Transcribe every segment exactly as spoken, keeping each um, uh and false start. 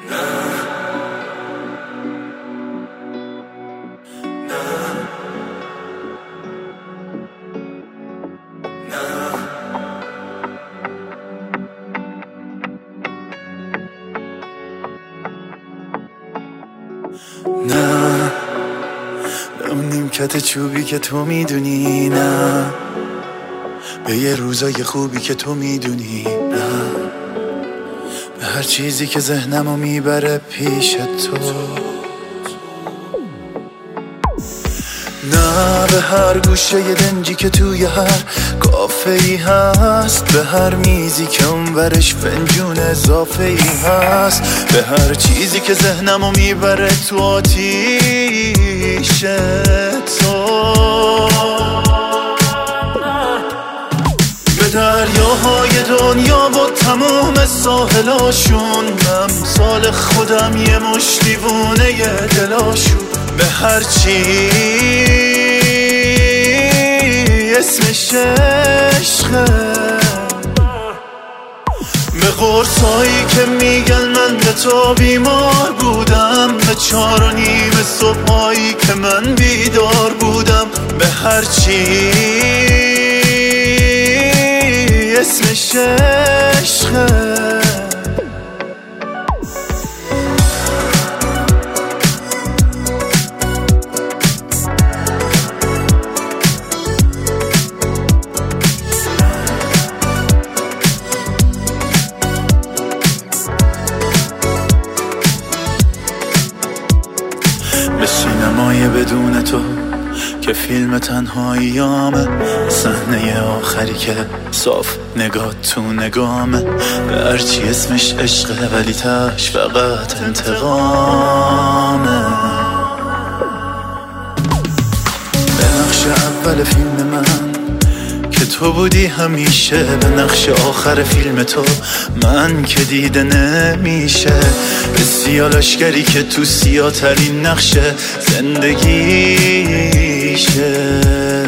نه به اون نیمکت چوبی که تو میدونی، نه به یه روزای خوبی که تو میدونی، نه به هر چیزی که ذهنمو میبره پیش تو، نه به هر گوشه ی دنجی که توی هر کافه ای هست، به هر میزی که اونورش فنجون اضافه ای هست، به هر چیزی که ذهنمو میبره تو آتیش تو، به دریاهای دنیا و تمام ساحلاشون، امثال خودم یه مش دیوونه ی دلاشون، به هر چی اسمش عشقه، به قرصایی که میگن من به تو بیمار بودم، به چار و نیم صبحایی که من بیدار بودم، به هر چی اسمش عشقه. به سینمای بدون تو که فیلم تنهاییامه، صحنه آخری که صاف نگاه تو نگامه، به هرچی اسمش عشقه ولی تاش فقط انتقامه، به نقش اول فیلم من که تو بودی همیشه، به نقش آخر فیلم تو من که دیده نمیشه، به سیاه لشکری که تو سیاه ترین نقش زندگیشه.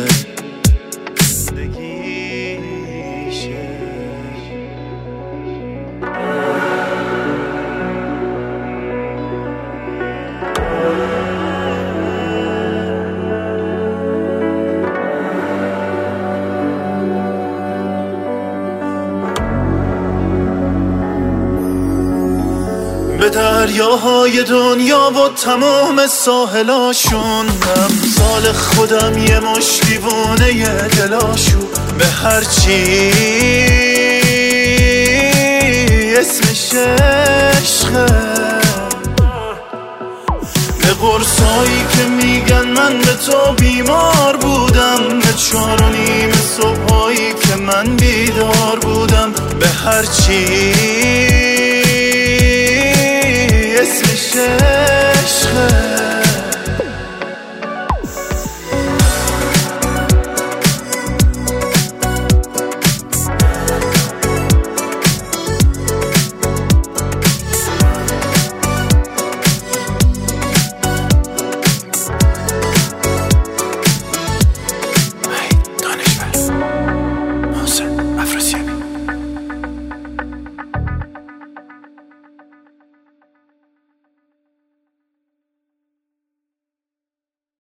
به دریاهای دنیا و تمام ساحلاشون، امثال خودم یه مش دیوونه ی دلاشون، به هر چی اسمش عشقه، به قرصایی که میگن من به تو بیمار بودم، به چار و نیم صبحایی که من بیدار بودم، به هر چی اسمش عشقه.